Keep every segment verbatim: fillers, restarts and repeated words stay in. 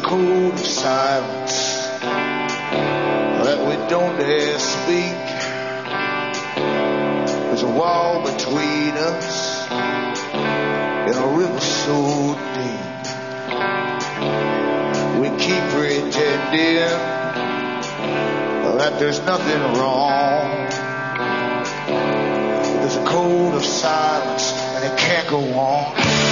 code of silence that we don't dare speak. There's a wall between us and a river so deep. We keep pretending that there's nothing wrong. There's a code of silence and it can't go on.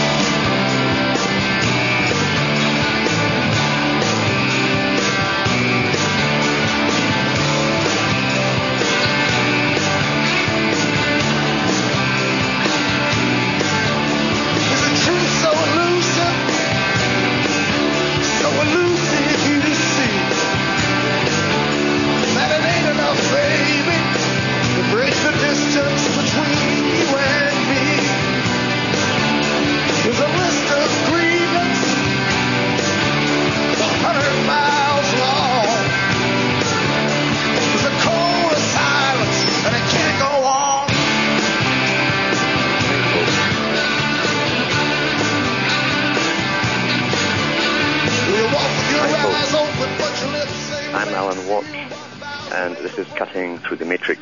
Through the Matrix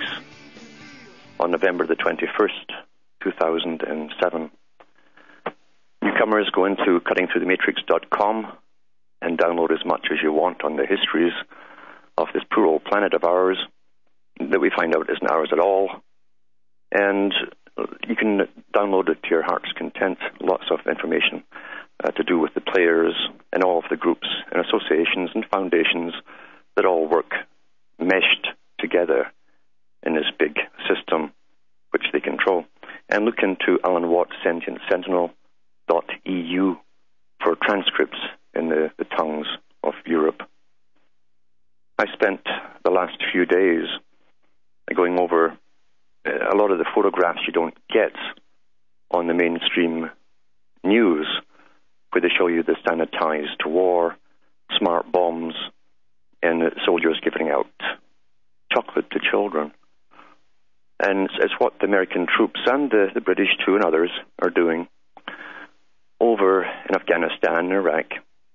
on November the twenty-first, two thousand seven. Newcomers go into cutting through the matrix dot com and download as much as you want on the histories of this poor old planet of ours that we find out isn't ours at all. And you can download it to your heart's content, lots of information uh, to do with the players and all of the groups and associations and foundations that all work meshed together in this big system which they control. And look into Alan Watt Sentient Sentinel dot E U for transcripts in the, the tongues of Europe. I spent the last few days going over a lot of the photographs you don't get on the mainstream news, where they show you the sanitized war, smart bombs, and soldiers giving out chocolate to children. And it's what the American troops and the, the British too and others are doing over in Afghanistan and Iraq.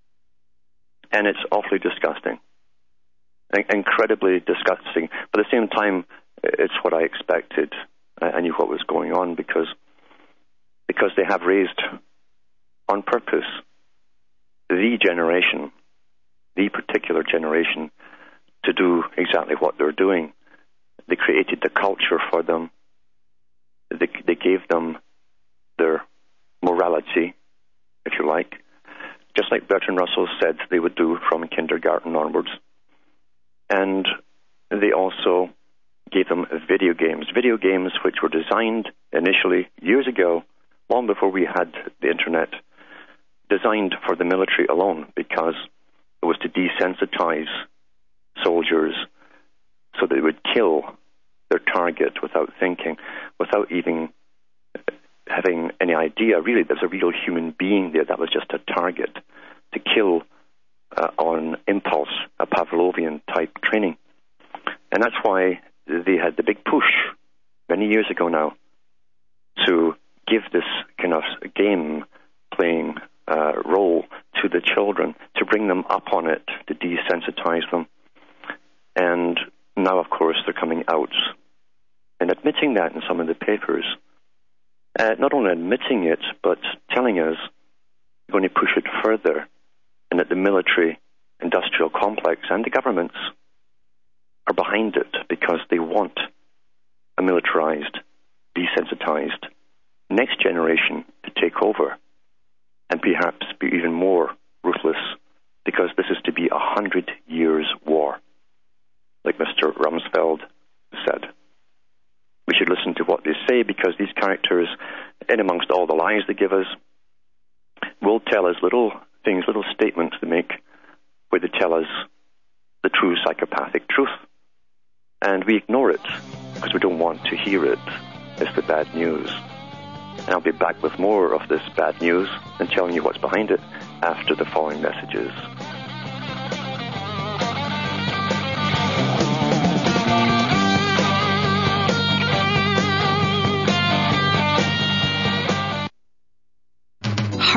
And it's awfully disgusting. Incredibly disgusting. But at the same time, it's what I expected. I knew what was going on because because they have raised on purpose the generation, the particular generation, to do exactly what they're doing. They created the culture for them. They, they gave them their morality, if you like, just like Bertrand Russell said they would do from kindergarten onwards. And they also gave them video games, video games which were designed initially years ago, long before we had the internet, designed for the military alone, because it was to desensitize soldiers so they would kill their target without thinking, without even having any idea, really, there's a real human being there. That was just a target to kill uh, on impulse, a Pavlovian type training. And that's why they had the big push many years ago now to give this kind of game-playing uh, role to the children, to bring them up on it, to desensitize them. And now, of course, they're coming out and admitting that in some of the papers. Uh, not only admitting it, but telling us they're going to push it further, and that the military industrial complex and the governments are behind it because they want a militarized, desensitized next generation to take over and perhaps be even more ruthless, because this is to be a hundred years war, like Mister Rumsfeld said. We should listen to what they say, because these characters, in amongst all the lies they give us, will tell us little things, little statements they make, where they tell us the true psychopathic truth. And we ignore it because we don't want to hear it. It's the bad news. And I'll be back with more of this bad news and telling you what's behind it after the following messages.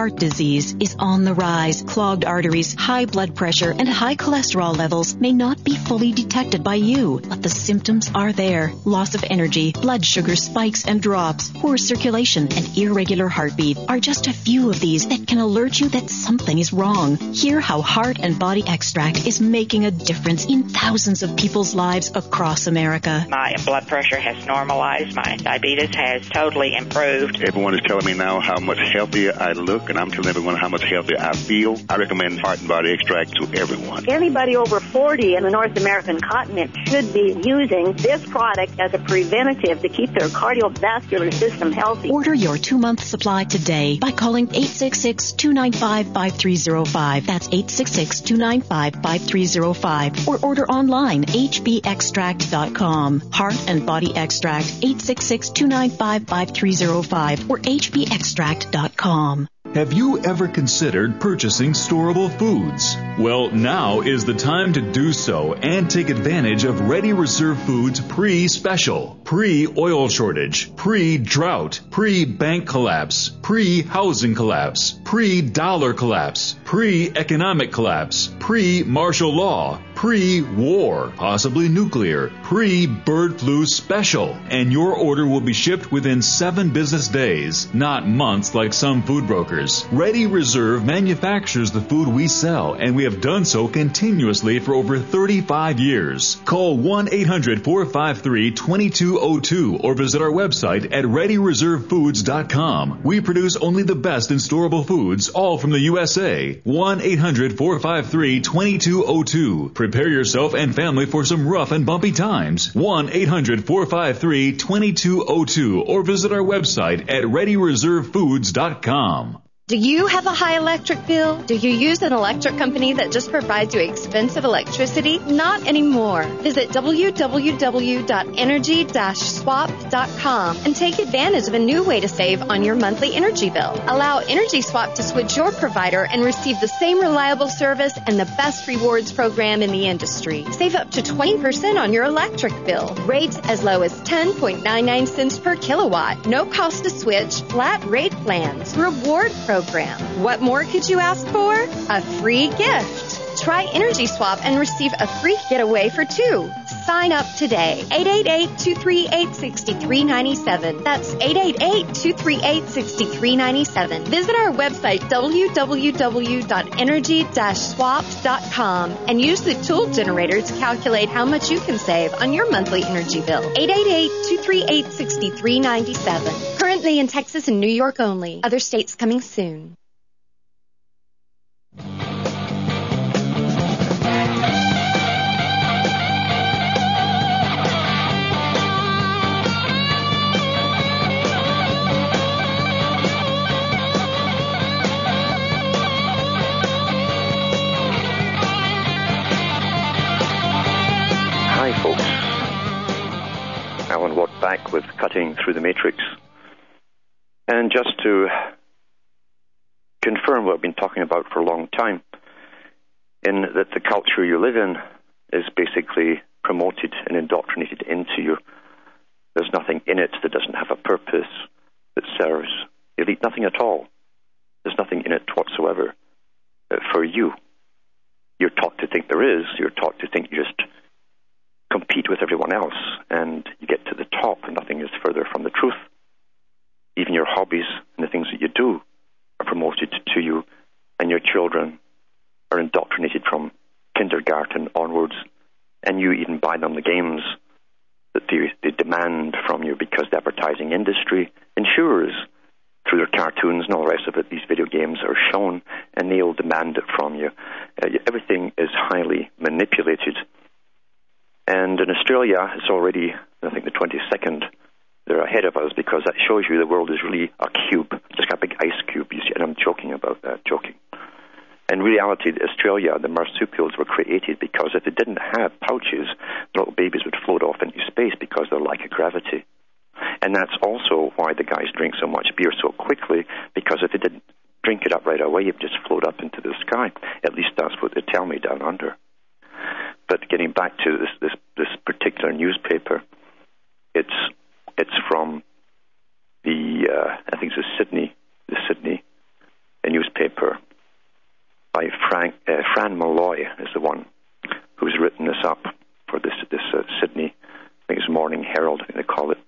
heart disease is on the rise. Clogged arteries, high blood pressure, and high cholesterol levels may not be fully detected by you, but the symptoms are there. Loss of energy, blood sugar spikes and drops, poor circulation, and irregular heartbeat are just a few of these that can alert you that something is wrong. Hear how Heart and Body Extract is making a difference in thousands of people's lives across America. My blood pressure has normalized. My diabetes has totally improved. Everyone is telling me now how much healthier I look, and I'm telling everyone how much healthier I feel. I recommend Heart and Body Extract to everyone. Anybody over forty in the North American continent should be using this product as a preventative to keep their cardiovascular system healthy. Order your two-month supply today by calling eight six six, two nine five, five three zero five. That's eight six six, two nine five, five three zero five. Or order online, h b extract dot com. Heart and Body Extract, eight six six, two nine five, five three zero five or h b extract dot com. Have you ever considered purchasing storable foods? Well, now is the time to do so and take advantage of Ready Reserve Foods pre-special, pre-oil shortage, pre-drought, pre-bank collapse, pre-housing collapse, pre-dollar collapse, pre-economic collapse, pre-martial law, pre-war, possibly nuclear, pre-bird flu special. And your order will be shipped within seven business days, not months like some food brokers. Ready Reserve manufactures the food we sell, and we have done so continuously for over thirty-five years. Call one eight hundred, four five three, two two zero two or visit our website at ready reserve foods dot com. We produce only the best in storable foods, all from the U S A. one eight hundred, four five three, two two zero two. Prepare yourself and family for some rough and bumpy times. one eight hundred, four five three, two two zero two or visit our website at ready reserve foods dot com. Do you have a high electric bill? Do you use an electric company that just provides you expensive electricity? Not anymore. Visit w w w dot energy dash swap dot com and take advantage of a new way to save on your monthly energy bill. Allow Energy Swap to switch your provider and receive the same reliable service and the best rewards program in the industry. Save up to twenty percent on your electric bill. Rates as low as ten point nine nine cents per kilowatt. No cost to switch. Flat rate plans. Reward program. What more could you ask for? A free gift. Try Energy Swap and receive a free getaway for two. Sign up today. eight eight eight, two three eight, six three nine seven. That's eight eight eight, two three eight, six three nine seven. Visit our website, w w w dot energy dash swap dot com, and use the tool generator to calculate how much you can save on your monthly energy bill. eight eight eight, two three eight, six three nine seven. Currently in Texas and New York only. Other states coming soon. Hi, folks. Alan Watt back with Cutting Through the Matrix. And just to confirm what I've been talking about for a long time, in that the culture you live in is basically promoted and indoctrinated into you. There's nothing in it that doesn't have a purpose that serves elite, nothing at all. There's nothing in it whatsoever uh, for you. You're taught to think there is. You're taught to think you just compete with everyone else and you get to the top and nothing is further from the truth. Even your hobbies and the things that you do are promoted to you, and your children are indoctrinated from kindergarten onwards, and you even buy them the games that they, they demand from you because the advertising industry, insurers, through their cartoons and all the rest of it, these video games are shown and they'll demand it from you. Uh, everything is highly manipulated. And in Australia, it's already, I think, the twenty-second. They're ahead of us because that shows you the world is really a cube, just a big ice cube. You see, and I'm joking about that, joking. In reality, Australia, the marsupials were created because if they didn't have pouches, the little babies would float off into space because they're like a gravity. And that's also why the guys drink so much beer so quickly, because if they didn't drink it up right away, it would just float up into the sky. At least that's what they tell me down under. But getting back to this this, this particular newspaper, it's it's from the uh, I think it's the Sydney the Sydney, and you newspaper by Frank, uh, Fran Malloy is the one who's written this up for this this uh, Sydney, I think it's Morning Herald, I think they call it.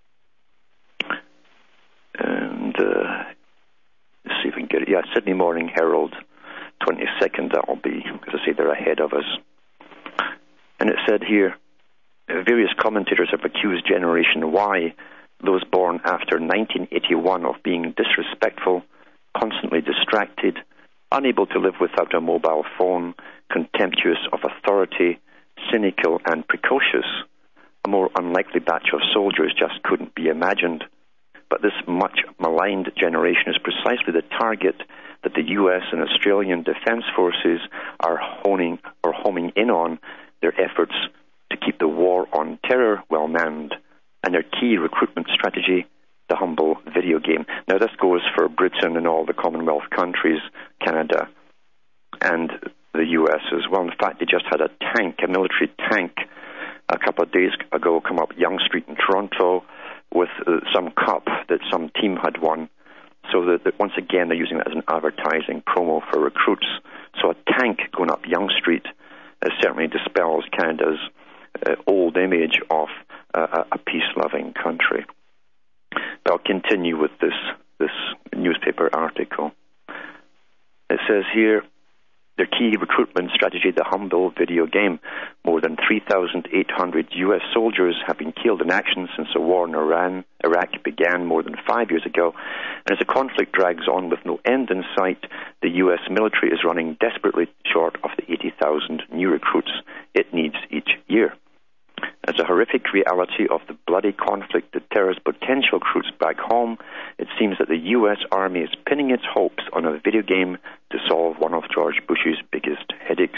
And uh, let's see if we can get it. Yeah, Sydney Morning Herald, twenty-second that will be, because I say they're ahead of us. And it said here, various commentators have accused Generation Y, those born after nineteen eighty-one, of being disrespectful, constantly distracted, unable to live without a mobile phone, contemptuous of authority, cynical and precocious. A more unlikely batch of soldiers just couldn't be imagined. But this much maligned generation is precisely the target that the U S and Australian Defence Forces are honing or homing in on their efforts to keep the war on terror well manned, and their key recruitment strategy, the humble video game. Now this goes for Britain and all the Commonwealth countries, Canada, and the U S as well. In fact, they just had a tank, a military tank, a couple of days ago come up Yonge Street in Toronto with uh, some cup that some team had won. So that, that once again they're using that as an advertising promo for recruits. So a tank going up Yonge Street uh, certainly dispels Canada's uh, old image of uh, a peace-loving country. But I'll continue with this, this newspaper article. It says here, their key recruitment strategy, the humble video game. More than three thousand eight hundred U S soldiers have been killed in action since the war in Iran, Iraq began more than five years ago. And as the conflict drags on with no end in sight, the U S military is running desperately short of the eighty thousand new recruits it needs each year. As a horrific reality of the bloody conflict that terrors potential recruits back home, it seems that the U S Army is pinning its hopes on a video game to solve one of George Bush's biggest headaches.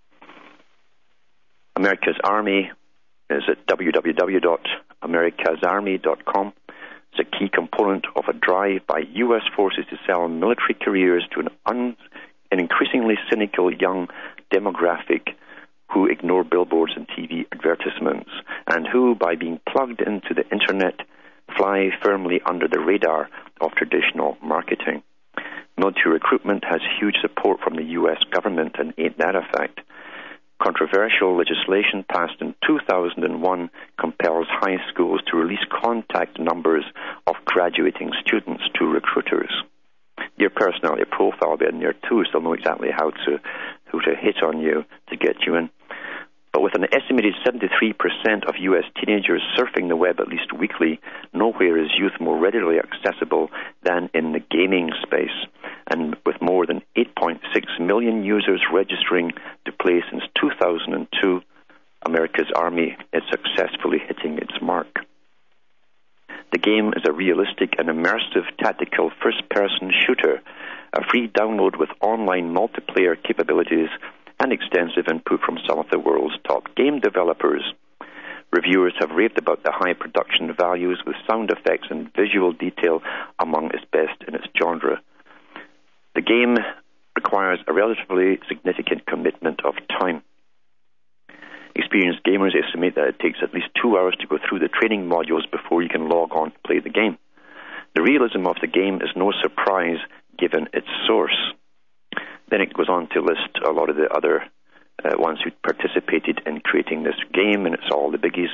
America's Army is at w w w dot americas army dot com. It's a key component of a drive by U S forces to sell military careers to an, un- an increasingly cynical young demographic who ignore billboards and T V advertisements, and who, by being plugged into the internet, fly firmly under the radar of traditional marketing. Military recruitment has huge support from the U S government, and ain't that a fact? Controversial legislation passed in two thousand one compels high schools to release contact numbers of graduating students to recruiters. Your personality profile will be in there too, so they'll know exactly how to, who to hit on you to get you in. But with an estimated seventy-three percent of U S teenagers surfing the web at least weekly, nowhere is youth more readily accessible than in the gaming space. And with more than eight point six million users registering to play since two thousand two, America's Army is successfully hitting its mark. The game is a realistic and immersive tactical first-person shooter, a free download with online multiplayer capabilities and extensive input from some of the world's top game developers. Reviewers have raved about the high production values with sound effects and visual detail among its best in its genre. The game requires a relatively significant commitment of time. Experienced gamers estimate that it takes at least two hours to go through the training modules before you can log on to play the game. The realism of the game is no surprise given its source. Then it goes on to list a lot of the other uh, ones who participated in creating this game, and it's all the biggies.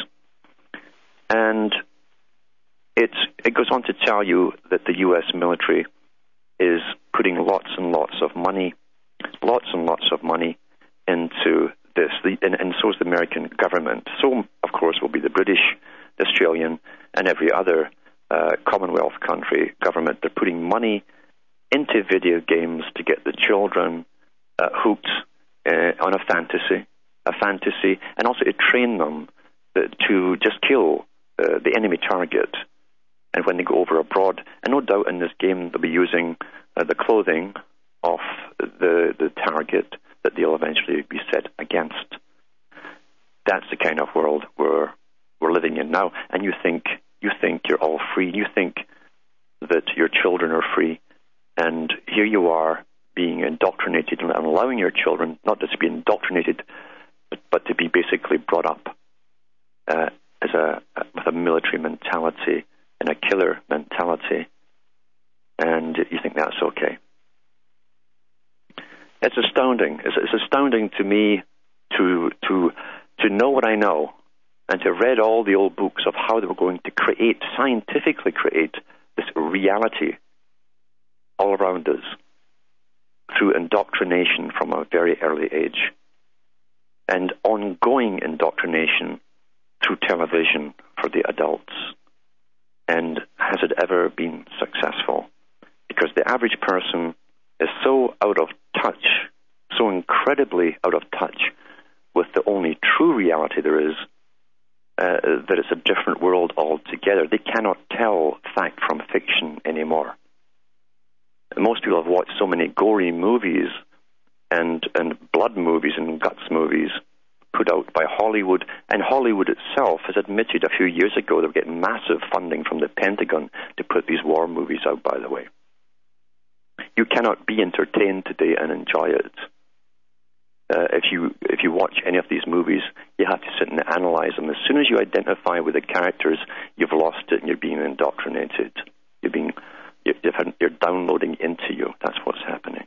And it's, it goes on to tell you that the U S military is putting lots and lots of money, lots and lots of money into this, the, and, and so is the American government. So, of course, will be the British, the Australian, and every other uh, Commonwealth country government. They're putting money into video games to get the children uh, hooked uh, on a fantasy, a fantasy, and also to train them uh, to just kill uh, the enemy target. And when they go over abroad, and no doubt in this game they'll be using uh, the clothing of the the target that they'll eventually be set against. That's the kind of world we're we're living in now. And you think you think you're all free. You think that your children are free. And here you are being indoctrinated and allowing your children not just to be indoctrinated, but, but to be basically brought up uh, as a, a with a military mentality and a killer mentality. And you think that's okay. It's astounding. It's, it's astounding to me to to to know what I know and to have read all the old books of how they were going to create, scientifically create, this reality all around us through indoctrination from a very early age and ongoing indoctrination through television for the adults. And has it ever been successful? Because the average person is so out of touch, so incredibly out of touch with the only true reality there is, uh, that it's a different world altogether. They cannot tell fact from fiction anymore. Most people have watched so many gory movies and, and blood movies and guts movies put out by Hollywood, and Hollywood itself has admitted a few years ago they were getting massive funding from the Pentagon to put these war movies out, by the way. You cannot be entertained today and enjoy it. Uh, if you if you watch any of these movies, you have to sit and analyze them. As soon as you identify with the characters, you've lost it and you're being indoctrinated. You're being you're, you're downloading into you. That's what's happening.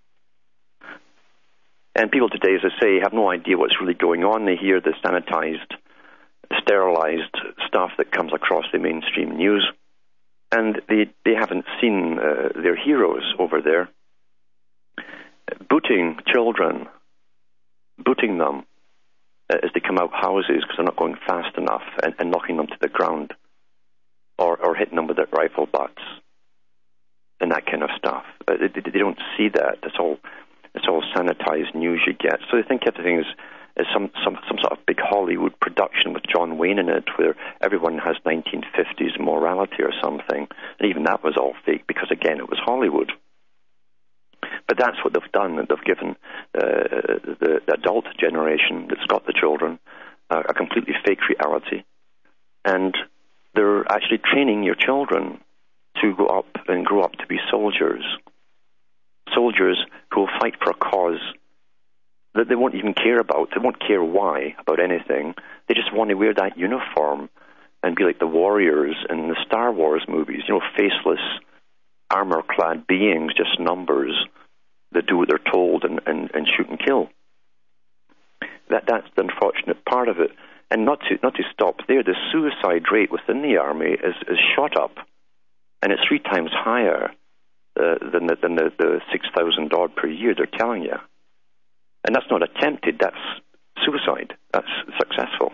And people today, as I say, have no idea what's really going on. They hear the sanitized, sterilized stuff that comes across the mainstream news, and they they haven't seen uh, their heroes over there booting children, booting them uh, as they come out houses because they're not going fast enough, and, and knocking them to the ground, or, or hitting them with their rifle butts, and that kind of stuff. Uh, they, they don't see that. That's all. It's all sanitized news you get. So they think everything is, is some, some, some sort of big Hollywood production with John Wayne in it, where everyone has nineteen fifties morality or something. And even that was all fake because, again, it was Hollywood. But that's what they've done. They've given uh, the, the adult generation that's got the children uh, a completely fake reality. And they're actually training your children to go up and grow up to be soldiers. Soldiers who will fight for a cause that they won't even care about. They won't care why about anything. They just want to wear that uniform and be like the warriors in the Star Wars movies, you know, faceless, armor-clad beings, just numbers that do what they're told and, and, and shoot and kill. That That's the unfortunate part of it. And not to not to stop there, the suicide rate within the army is, is shot up, and it's three times higher Uh, than the, than the, the six thousand odd per year they're telling you. And that's not attempted, that's suicide. That's successful.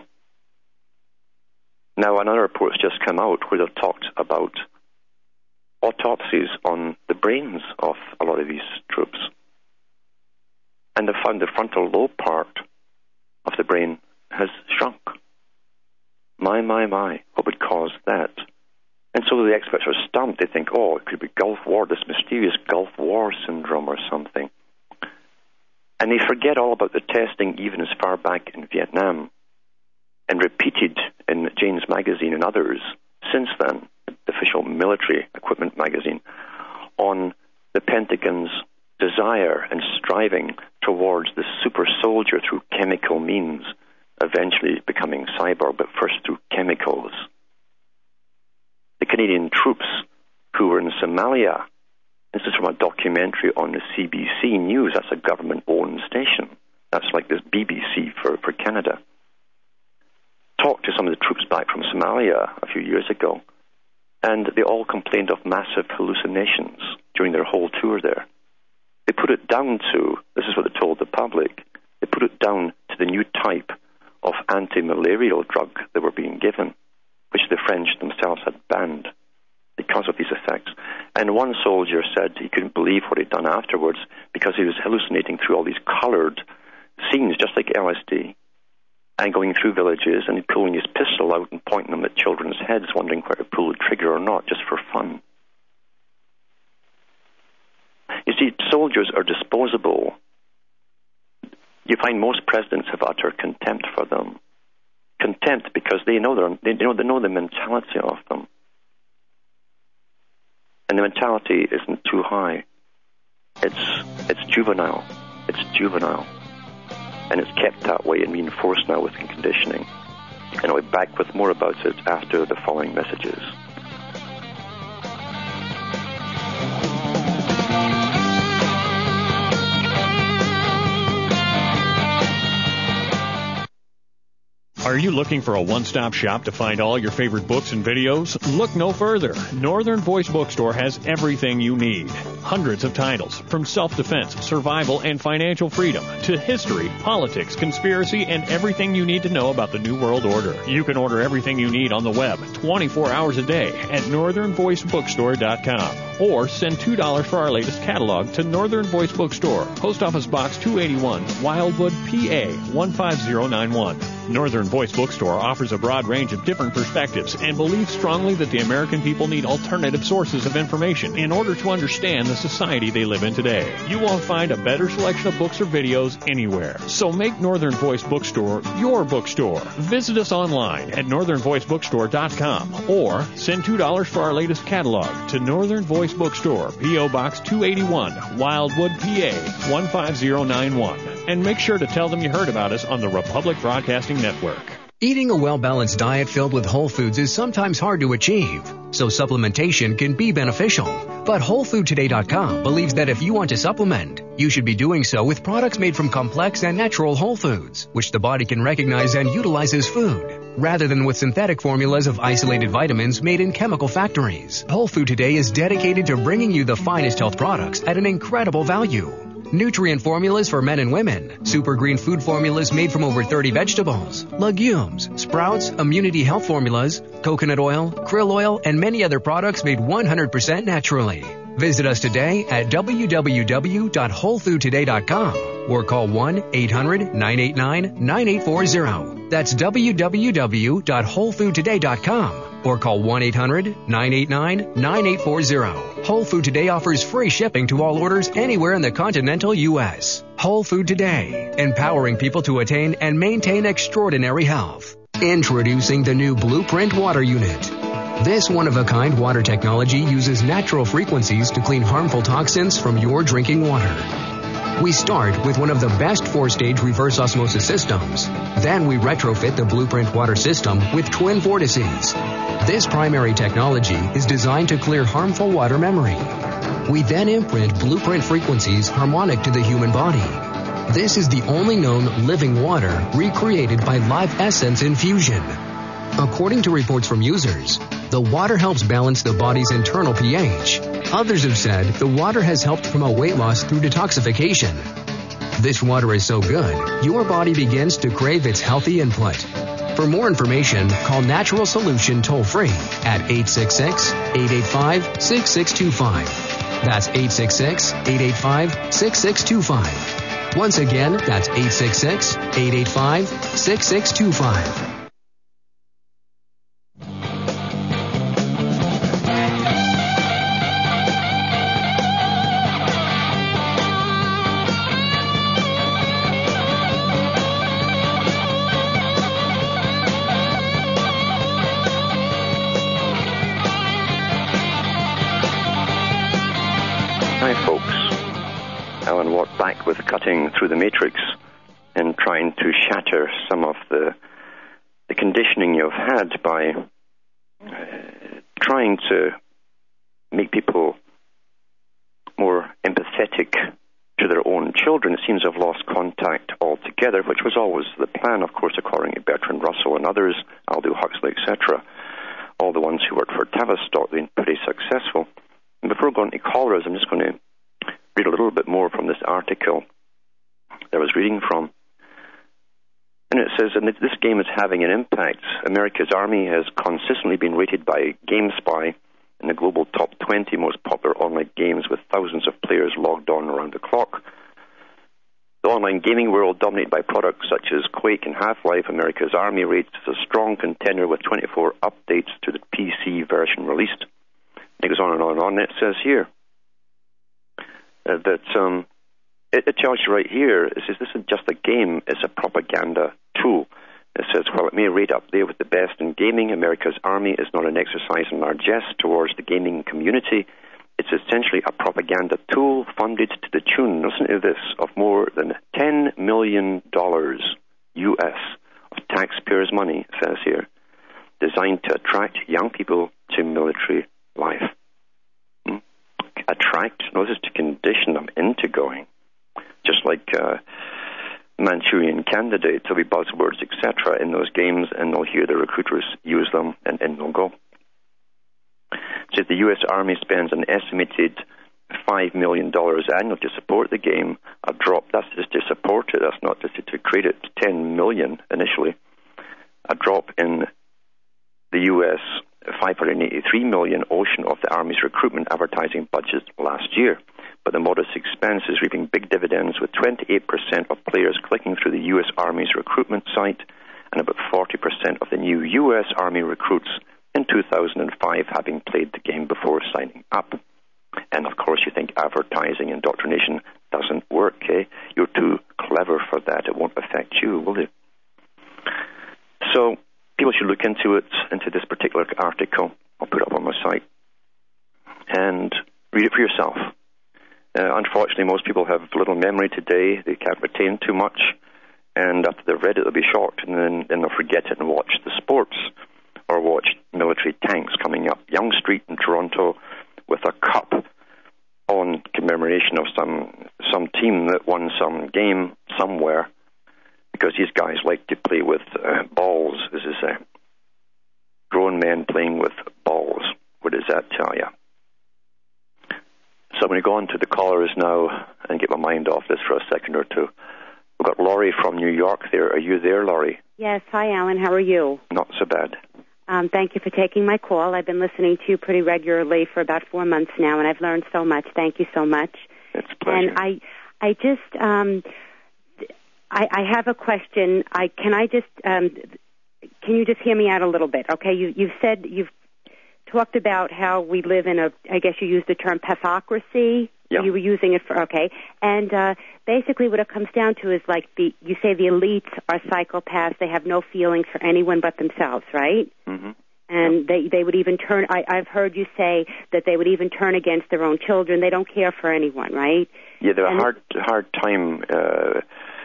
Now, another report's just come out where they've talked about autopsies on the brains of a lot of these troops. And they found the frontal lobe part of the brain has shrunk. My, my, my, what would cause that? And so the experts are stumped. They think, oh, it could be Gulf War, this mysterious Gulf War syndrome or something. And they forget all about the testing even as far back in Vietnam and repeated in Jane's magazine and others since then, the official military equipment magazine, on the Pentagon's desire and striving towards the super soldier through chemical means, eventually becoming cyborg, but first through chemicals. The Canadian troops who were in Somalia, this is from a documentary on the C B C News, that's a government-owned station. That's like this B B C for, for Canada. Talked to some of the troops back from Somalia a few years ago, and they all complained of massive hallucinations during their whole tour there. They put it down to, this is what they told the public, they put it down to the new type of anti-malarial drug they were being given, which the French themselves had banned because of these effects. And one soldier said he couldn't believe what he'd done afterwards because he was hallucinating through all these coloured scenes, just like L S D, and going through villages and pulling his pistol out and pointing them at children's heads, wondering whether to pull the trigger or not, just for fun. You see, soldiers are disposable. You find most presidents have utter contempt for them. Contempt because they know their, they know they know the mentality of them, and the mentality isn't too high. It's it's juvenile, it's juvenile, and it's kept that way and reinforced now with conditioning. And I'll be back with more about it after the following messages. Are you looking for a one-stop shop to find all your favorite books and videos? Look no further. Northern Voice Bookstore has everything you need. Hundreds of titles, from self-defense, survival, and financial freedom, to history, politics, conspiracy, and everything you need to know about the New World Order. You can order everything you need on the web twenty-four hours a day at northern voice bookstore dot com. Or send two dollars for our latest catalog to Northern Voice Bookstore, Post Office Box two eighty-one, Wildwood, P A one five zero nine one. Northern Voice Bookstore offers a broad range of different perspectives and believes strongly that the American people need alternative sources of information in order to understand the society they live in today. You won't find a better selection of books or videos anywhere. So make Northern Voice Bookstore your bookstore. Visit us online at northern voice bookstore dot com or send two dollars for our latest catalog to Northern Voice Bookstore, P O Box two eighty-one, Wildwood, P A one five zero nine one. And make sure to tell them you heard about us on the Republic Broadcasting Network. Eating a well-balanced diet filled with whole foods is sometimes hard to achieve, so supplementation can be beneficial. But whole food today dot com believes that if you want to supplement, you should be doing so with products made from complex and natural whole foods, which the body can recognize and utilize as food, rather than with synthetic formulas of isolated vitamins made in chemical factories. Whole Food Today is dedicated to bringing you the finest health products at an incredible value. Nutrient formulas for men and women, super green food formulas made from over thirty vegetables, legumes, sprouts, immunity health formulas, coconut oil, krill oil, and many other products made one hundred percent naturally. Visit us today at w w w dot whole food today dot com or call one eight hundred nine eight nine nine eight four zero. That's w w w dot whole food today dot com or call one eight hundred nine eight nine nine eight four zero. Whole Food Today offers free shipping to all orders anywhere in the continental U S. Whole Food Today, empowering people to attain and maintain extraordinary health. Introducing the new Blueprint Water Unit. This one-of-a-kind water technology uses natural frequencies to clean harmful toxins from your drinking water. We start with one of the best four-stage reverse osmosis systems. Then we retrofit the Blueprint water system with twin vortices. This primary technology is designed to clear harmful water memory. We then imprint Blueprint frequencies harmonic to the human body. This is the only known living water recreated by Live Essence infusion. According to reports from users, the water helps balance the body's internal pH. Others have said the water has helped promote weight loss through detoxification. This water is so good, your body begins to crave its healthy input. For more information, call Natural Solution toll-free at eight six six, eight eight five, six six two five. That's eight six six, eight eight five, six six two five. Once again, that's eight six six, eight eight five, six six two five. Cutting through the matrix and trying to shatter some of the the conditioning you've had by uh, trying to make people more empathetic to their own children. It seems to have lost contact altogether, which was always the plan, of course, according to Bertrand Russell and others, Aldous Huxley, et cetera. All the ones who worked for Tavistock, they've been pretty successful. And before going to callers, I'm just going to read a little bit more from this article that I was reading from. And it says, and this game is having an impact. America's Army has consistently been rated by GameSpy in the global top twenty most popular online games with thousands of players logged on around the clock. The online gaming world, dominated by products such as Quake and Half-Life, America's Army rates as a strong contender with twenty-four updates to the P C version released. It goes on and on and on. It says here uh, that... Um, It, it tells you right here, it says this isn't just a game, it's a propaganda tool. It says, while it may rate up there with the best in gaming, America's Army is not an exercise in largesse towards the gaming community. It's essentially a propaganda tool funded to the tune, listen to this, of more than ten million dollars U S of taxpayers' money, it says here, designed to attract young people to military life. Hmm? Attract? No, this is to condition them into going. Just like uh, Manchurian Candidate, there'll be buzzwords, et cetera, in those games, and they'll hear the recruiters use them, and in they'll go. So the U S Army spends an estimated five million dollars annually to support the game. A drop, that's just to support it, that's not just to create it, ten million dollars initially. A drop in the U S five hundred eighty-three million dollars ocean of the Army's recruitment advertising budget last year. But the modest expense is reaping big dividends, with twenty-eight percent of players clicking through the U S Army's recruitment site, and about forty percent of the new U S Army recruits in two thousand five having played the game before signing up. And of course, you think advertising indoctrination doesn't work, eh? You're too clever for that. It won't affect you, will it? So people should look into it, into this particular article. I'll put it up on my site. And read it for yourself. Uh, unfortunately, most people have little memory today. They can't retain too much. And after they've read it, they'll be shocked, and then, then they'll forget it and watch the sports or watch military tanks coming up Yonge Street in Toronto with a cup on commemoration of some some team that won some game somewhere, because these guys like to play with uh, balls. This is a grown men playing with balls. What does that tell you? So I'm going to go on to the callers now and get my mind off this for a second or two. We've got Laurie from New York there. Are you there, Laurie? Yes. Hi, Alan. How are you? Not so bad. Um, thank you for taking my call. I've been listening to you pretty regularly for about four months now, and I've learned so much. Thank you so much. It's a pleasure. And I, I just, um, I, I have a question. I can I just, um, can you just hear me out a little bit? Okay. You, you've said you've talked about how we live in a, I guess you used the term pathocracy. Yeah. You were using it for, okay. And uh, basically what it comes down to is like the, you say the elites are psychopaths. They have no feelings for anyone but themselves, right? Mm-hmm. And yeah. they, they would even turn, I, I've heard you say that they would even turn against their own children. They don't care for anyone, right? Yeah, they're and a hard, hard time. Uh,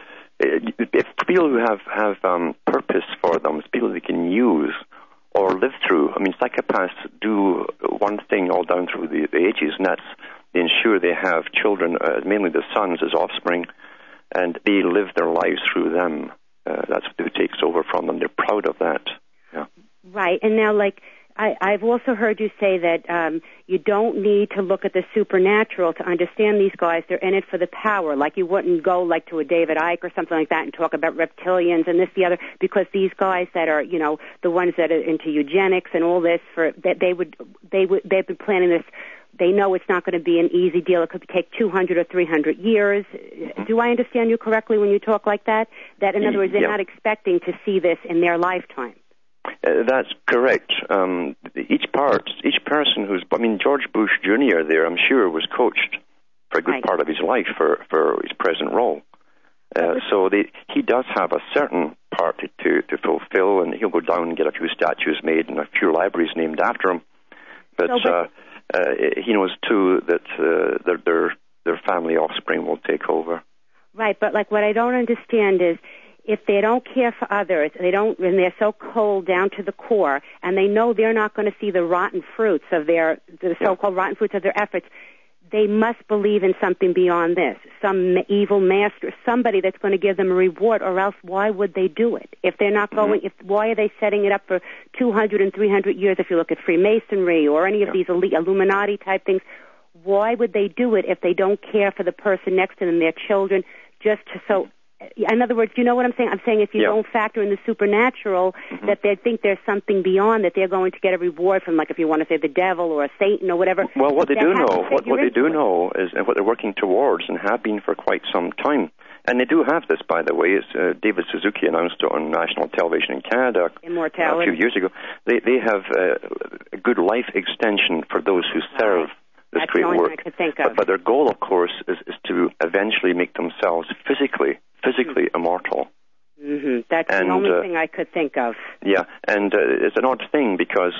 if people who have, have um, purpose for them, it's people they can use or live through. I mean, psychopaths do one thing all down through the, the ages, and that's they ensure they have children, uh, mainly the sons as offspring, and they live their lives through them. Uh, that's what takes over from them. They're proud of that. Yeah. Right. And now, like, I, I've also heard you say that um, you don't need to look at the supernatural to understand these guys. They're in it for the power. Like, you wouldn't go, like, to a David Icke or something like that and talk about reptilians and this, the other, because these guys that are, you know, the ones that are into eugenics and all this, for that they would, they would, they've been planning this. They know it's not going to be an easy deal. It could take two hundred or three hundred years. Mm-hmm. Do I understand you correctly when you talk like that? That, in other words, they're yeah. not expecting to see this in their lifetime. Uh, that's correct. Um, each part, each person who's, I mean, George Bush Junior there, I'm sure, was coached for a good right. part of his life for, for his present role. Uh, so they, he does have a certain part to, to fulfill, and he'll go down and get a few statues made and a few libraries named after him. But, so, but uh, uh, he knows, too, that uh, their, their, their family offspring will take over. Right, but, like, what I don't understand is, if they don't care for others, they don't, and they're so cold down to the core, and they know they're not going to see the rotten fruits of their, the so-called rotten fruits of their efforts, they must believe in something beyond this, some evil master, somebody that's going to give them a reward, or else why would they do it? If they're not going, mm-hmm. if why are they setting it up for two hundred and three hundred years? If you look at Freemasonry or any of yeah. these elite Illuminati type things, why would they do it if they don't care for the person next to them, their children, just to so... In other words, you know what I'm saying? I'm saying if you yeah. don't factor in the supernatural, mm-hmm. that they think there's something beyond, that they're going to get a reward from, like if you want to say the devil or a Satan or whatever. Well, what they do know, what, what they do it. know is, and what they're working towards and have been for quite some time, and they do have this, by the way, is uh, David Suzuki announced it on national television in Canada Immortality. a few years ago. They they have uh, a good life extension for those who serve right. this That's great the only work. thing I could think of. But, but their goal, of course, is, is to eventually make themselves physically physically mm-hmm. immortal. Mm-hmm. That's and, the only uh, thing I could think of. Yeah, and uh, it's an odd thing because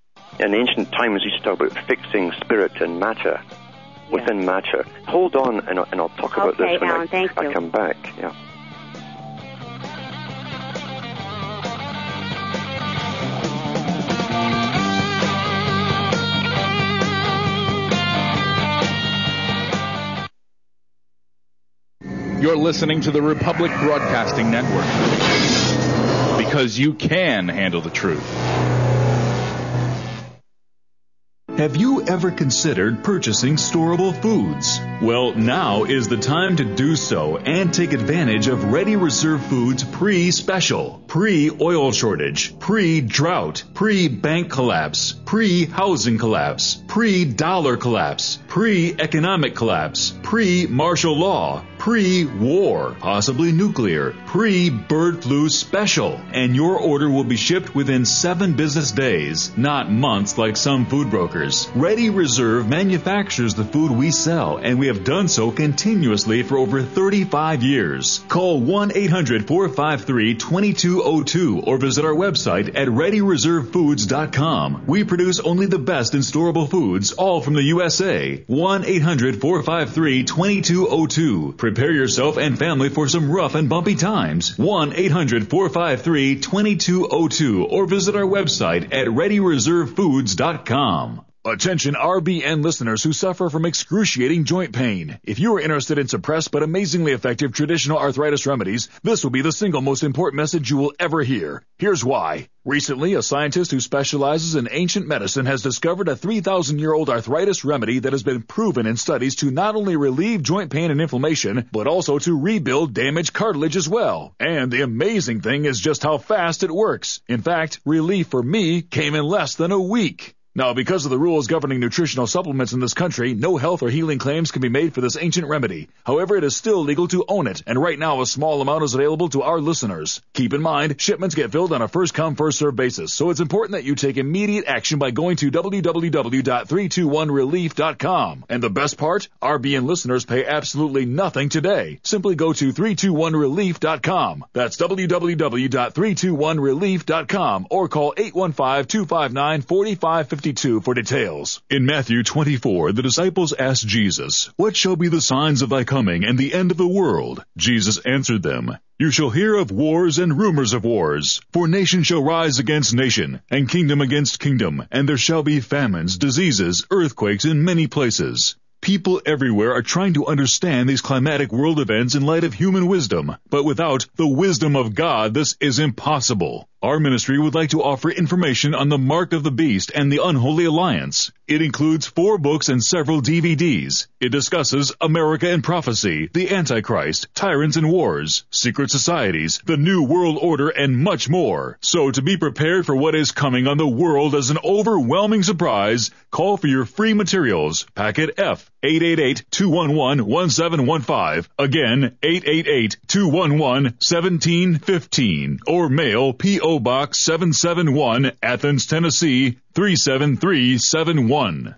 in ancient times you used to talk about fixing spirit and matter yeah. within matter. Hold on, and, and I'll talk about okay, this when Alan, I, thank I you. come back. Yeah. You're listening to the Republic Broadcasting Network. Because you can handle the truth. Have you ever considered purchasing storable foods? Well, now is the time to do so and take advantage of Ready Reserve Foods pre-special, pre-oil shortage, pre-drought, pre-bank collapse, pre-housing collapse, pre-dollar collapse, pre-economic collapse, pre-martial law, pre-war, possibly nuclear, pre-bird flu special. And your order will be shipped within seven business days, not months like some food brokers. Ready Reserve manufactures the food we sell, and we have done so continuously for over thirty-five years. Call one eight hundred four five three two two zero two or visit our website at ready reserve foods dot com. We produce only the best in storable foods, all from the U S A. one eight hundred four five three two two zero two. Prepare yourself and family for some rough and bumpy times. one eight hundred four five three two two zero two or visit our website at ready reserve foods dot com. Attention R B N listeners who suffer from excruciating joint pain. If you are interested in suppressed but amazingly effective traditional arthritis remedies, this will be the single most important message you will ever hear. Here's why. Recently, a scientist who specializes in ancient medicine has discovered a three thousand year old arthritis remedy that has been proven in studies to not only relieve joint pain and inflammation, but also to rebuild damaged cartilage as well. And the amazing thing is just how fast it works. In fact, relief for me came in less than a week. Now, because of the rules governing nutritional supplements in this country, no health or healing claims can be made for this ancient remedy. However, it is still legal to own it, and right now a small amount is available to our listeners. Keep in mind, shipments get filled on a first-come, first-served basis, so it's important that you take immediate action by going to w w w dot three two one relief dot com. And the best part? R B N listeners pay absolutely nothing today. Simply go to three two one relief dot com. That's w w w dot three two one relief dot com or call eight one five, two five nine, four five five two for details. In Matthew twenty-four, the disciples asked Jesus, "What shall be the signs of thy coming and the end of the world?" Jesus answered them, "You shall hear of wars and rumors of wars. For nation shall rise against nation, and kingdom against kingdom, and there shall be famines, diseases, earthquakes in many places." People everywhere are trying to understand these climatic world events in light of human wisdom, but without the wisdom of God, this is impossible. Our ministry would like to offer information on the Mark of the Beast and the Unholy Alliance. It includes four books and several D V Ds. It discusses America and Prophecy, the Antichrist, Tyrants and Wars, Secret Societies, the New World Order, and much more. So to be prepared for what is coming on the world as an overwhelming surprise, call for your free materials. Packet F, eight eight eight, two one one, one seven one five. Again, eight eight eight, two one one, one seven one five. Or mail P O Box seven seven one, Athens, Tennessee, three seven three seven one.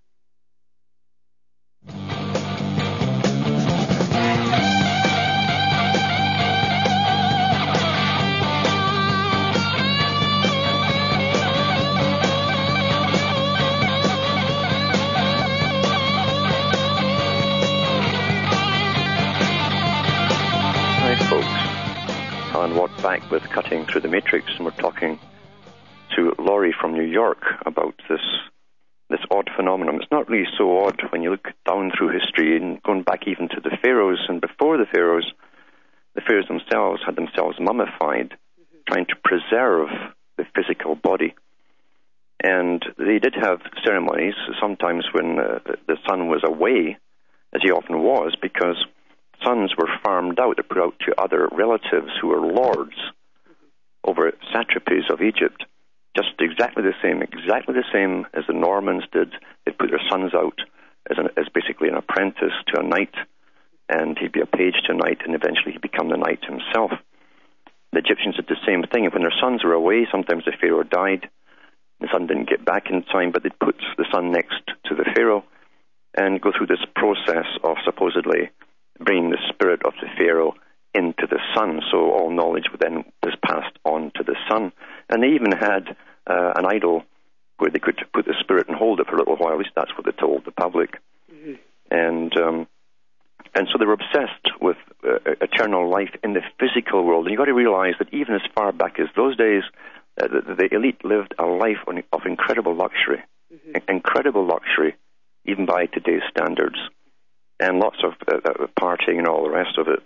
And we're back with Cutting Through the Matrix, and we're talking to Laurie from New York about this this odd phenomenon. It's not really so odd when you look down through history and going back even to the pharaohs, and before the pharaohs, the pharaohs themselves had themselves mummified, mm-hmm. trying to preserve the physical body. And they did have ceremonies, sometimes when uh, the son was away, as he often was, because sons were farmed out, they put out to other relatives who were lords over satrapies of Egypt. Just exactly the same, exactly the same as the Normans did. They'd put their sons out as, an, as basically an apprentice to a knight, and he'd be a page to a knight, and eventually he'd become the knight himself. The Egyptians did the same thing. When their sons were away, sometimes the pharaoh died. The son didn't get back in time, but they'd put the son next to the pharaoh and go through this process of supposedly bringing the spirit of the pharaoh into the son, so all knowledge then was passed on to the son. And they even had uh, an idol where they could put the spirit and hold it for a little while. At least that's what they told the public. Mm-hmm. And um, and so they were obsessed with uh, eternal life in the physical world. And you've got to realize that even as far back as those days, uh, the, the elite lived a life on, of incredible luxury, mm-hmm. incredible luxury, even by today's standards. And lots of uh, uh, partying and all the rest of it.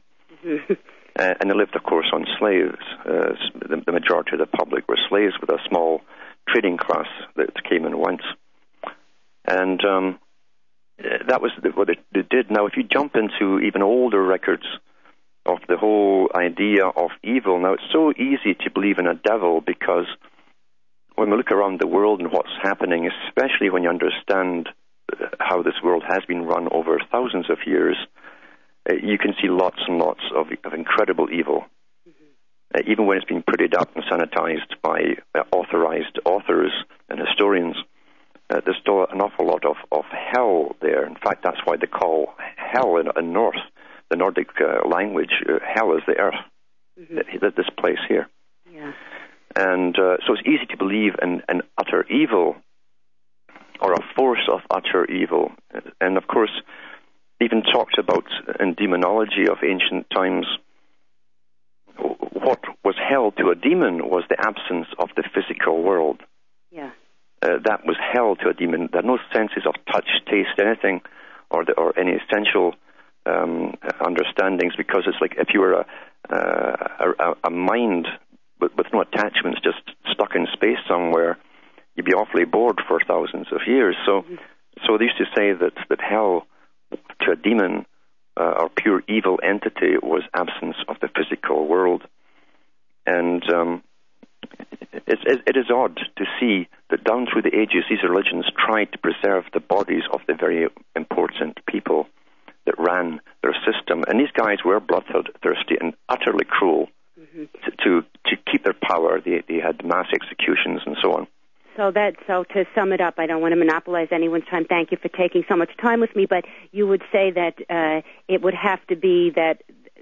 Mm-hmm. Uh, and they lived, of course, on slaves. Uh, the, the majority of the public were slaves with a small trading class that came and went. And um, that was what they, they did. Now, if you jump into even older records of the whole idea of evil, now it's so easy to believe in a devil because when we look around the world and what's happening, especially when you understand how this world has been run over thousands of years, uh, you can see lots and lots of, of incredible evil. Mm-hmm. Uh, even when it's been prettied up and sanitized by uh, authorized authors and historians, uh, there's still an awful lot of, of hell there. In fact, that's why they call hell in, in North, the Nordic uh, language, uh, hell is the earth, mm-hmm. uh, this place here. Yeah. And uh, so it's easy to believe in, in utter evil, or a force of utter evil. And of course, even talked about in demonology of ancient times, what was hell to a demon was the absence of the physical world. Yeah. Uh, that was hell to a demon. There are no senses of touch, taste, anything, or the, or any essential um, understandings, because it's like if you were a, uh, a, a mind with, with no attachments, just stuck in space somewhere, you'd be awfully bored for thousands of years. So, mm-hmm. so they used to say that, that hell to a demon uh, or pure evil entity was absence of the physical world. And um, it's, it is odd to see that down through the ages, these religions tried to preserve the bodies of the very important people that ran their system. And these guys were bloodthirsty and utterly cruel mm-hmm. to, to to keep their power. They, they had mass executions and so on. So that so to sum it up, I don't want to monopolize anyone's time. Thank you for taking so much time with me. But you would say that uh, it would have to be that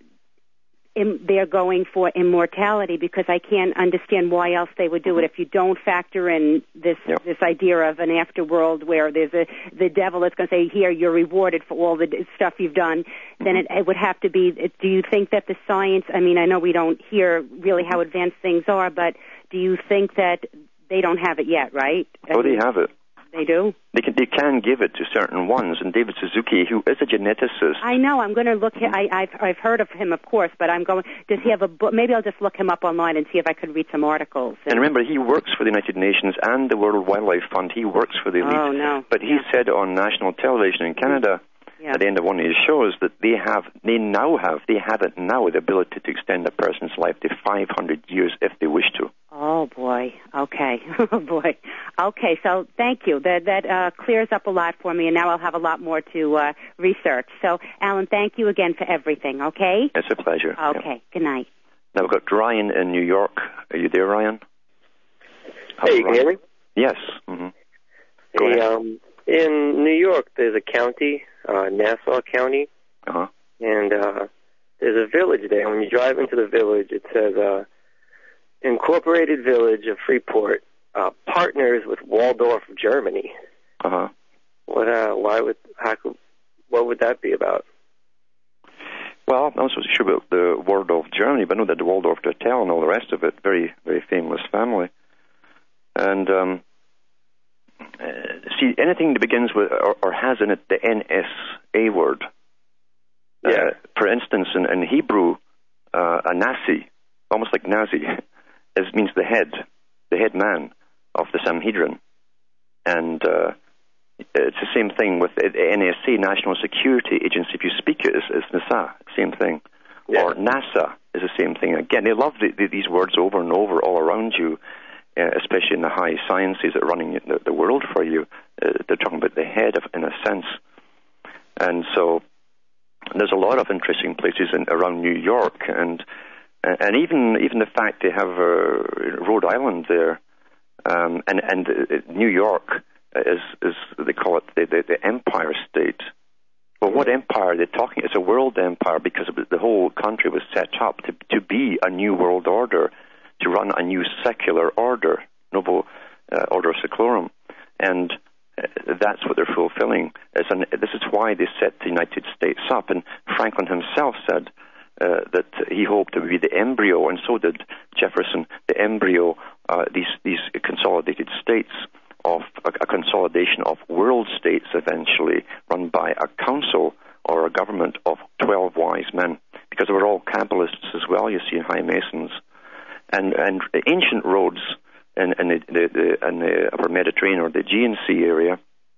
in, they're going for immortality, because I can't understand why else they would do it if you don't factor in this yep. this idea of an afterworld where there's a the devil is going to say, here, you're rewarded for all the stuff you've done. Mm-hmm. Then it, it would have to be, do you think that the science, I mean, I know we don't hear really how advanced things are, but do you think that they don't have it yet, right? Oh, they have it. They do? They can they can give it to certain ones. And David Suzuki, who is a geneticist... I know. I'm going to look... I, I've, I've heard of him, of course, but I'm going... Does he have a book? Maybe I'll just look him up online and see if I could read some articles. And, and remember, he works for the United Nations and the World Wildlife Fund. He works for the elite. Oh, no. But he yeah. said on national television in Canada... Yeah. At the end of one of his shows, that they have, they now have, they have it now, the ability to extend a person's life to five hundred years if they wish to. Oh boy, okay, oh boy, okay. So thank you. That that uh, clears up a lot for me, and now I'll have a lot more to uh, research. So, Alan, thank you again for everything. Okay. It's a pleasure. Okay. Yeah. Good night. Now we've got Ryan in New York. Are you there, Ryan? Hello, hey, you can hear me? Yes. Mm-hmm. Hey, um, in New York, there's a county. Uh, Nassau County, uh-huh. and uh, there's a village there. When you drive into the village, it says uh, Incorporated Village of Freeport uh, partners with Waldorf, Germany. Uh-huh. What? Uh, why would? How could? What would that be about? Well, I'm not so sure about the Waldorf, Germany, but I know that the Waldorf Hotel and all the rest of it, very, very famous family, and. Um, Uh, see, anything that begins with or, or has in it the N S A word. Yeah. Uh, for instance, in, in Hebrew, uh, a Nasi, almost like Nazi, is, means the head, the head man of the Sanhedrin. And uh, it's the same thing with the N S A, National Security Agency. If you speak it, it's, it's Nasa, same thing. Yeah. Or NASA is the same thing. Again, they love the, the, these words over and over all around you. Uh, especially in the high sciences that are running the, the world for you, uh, they're talking about the head, of, in a sense. And so there's a lot of interesting places in, around New York, and and even even the fact they have uh, Rhode Island there, um, and and uh, New York is is they call it the, the, the Empire State. Well, what empire are they talking? It's a world empire because the whole country was set up to to be a new world order, to run a new secular order, Novo uh, Order Seclorum, and uh, that's what they're fulfilling. It's an, this is why they set the United States up, and Franklin himself said uh, that he hoped it would be the embryo, and so did Jefferson, the embryo, uh, these, these consolidated states, of a, a consolidation of world states eventually, run by a council or a government of twelve wise men. because they were all Kabbalists as well, you see, high Masons. And and ancient Rhodes in, in, the, the, the, in the upper Mediterranean or the Aegean Sea area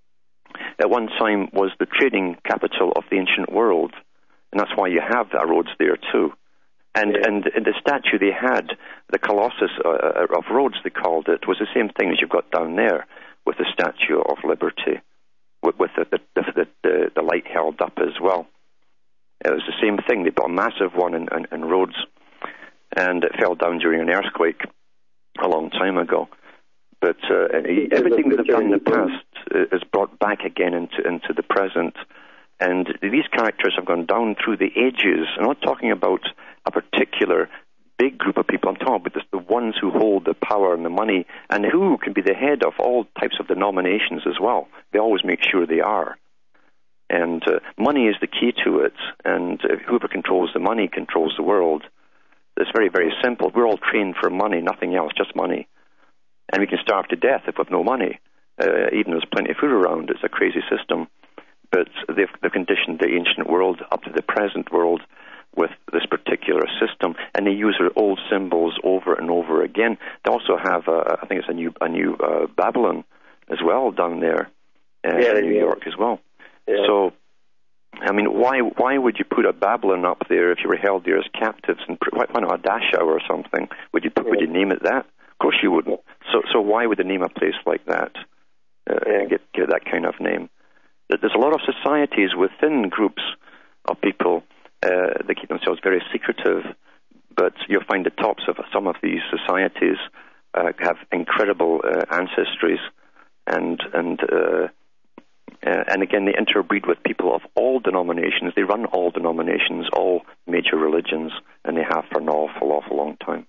at one time was the trading capital of the ancient world. And that's why you have that Rhodes there too. And, yeah. and and the statue they had, the Colossus uh, of Rhodes, they called it, was the same thing as you've got down there with the Statue of Liberty, with, with the, the, the, the, the light held up as well. It was the same thing. They built a massive one in, in, in Rhodes, and it fell down during an earthquake a long time ago. But uh, everything that they've done in the past is brought back again into, into the present. And these characters have gone down through the ages. I'm not talking about a particular big group of people. I'm talking about the ones who hold the power and the money and who can be the head of all types of denominations as well. They always make sure they are. And uh, money is the key to it. And uh, whoever controls the money controls the world. It's very, very simple. We're all trained for money, nothing else, just money. And we can starve to death if we have no money. Uh, even though there's plenty of food around, it's a crazy system. But they've, they've conditioned the ancient world up to the present world with this particular system, and they use their old symbols over and over again. They also have, uh, I think it's a new, a new uh, Babylon as well down there uh, yeah, in New yeah. York as well. Yeah. So, I mean, why why would you put a Babylon up there if you were held there as captives? And why not a Dachau or something? Would you put, yeah. would you name it that? Of course you wouldn't. So so why would they name a place like that? Uh, yeah. Get give it that kind of name. There's a lot of societies within groups of people uh, that keep themselves very secretive, but you'll find the tops of some of these societies uh, have incredible uh, ancestries, and and uh, uh, and again they interbreed with people of all denominations. They run all denominations, all major religions, and they have for an awful, awful long time.